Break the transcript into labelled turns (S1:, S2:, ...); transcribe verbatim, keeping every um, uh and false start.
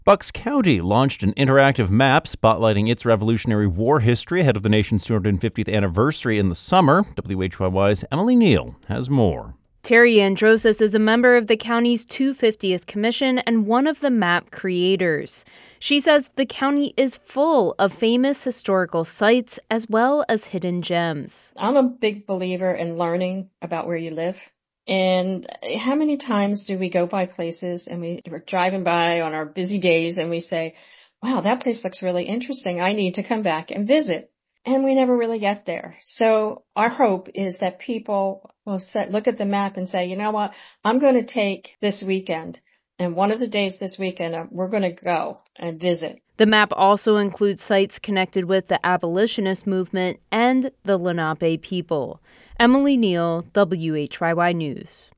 S1: Bucks County launched an interactive map spotlighting its Revolutionary War history ahead of the nation's two hundred fiftieth anniversary in the summer. W H Y Y's Emily Neal has more.
S2: Terry Androsis is a member of the county's two hundred fiftieth Commission and one of the map creators. She says the county is full of famous historical sites as well as hidden gems.
S3: I'm a big believer in learning about where you live. And how many times do we go by places and we, we're driving by on our busy days and we say, wow, that place looks really interesting. I need to come back and visit. And we never really get there. So our hope is that people will set, look at the map and say, you know what, I'm going to take this weekend. And one of the days this weekend, uh, we're going to go and visit.
S2: The map also includes sites connected with the abolitionist movement and the Lenape people. Emily Neal, W H Y Y News.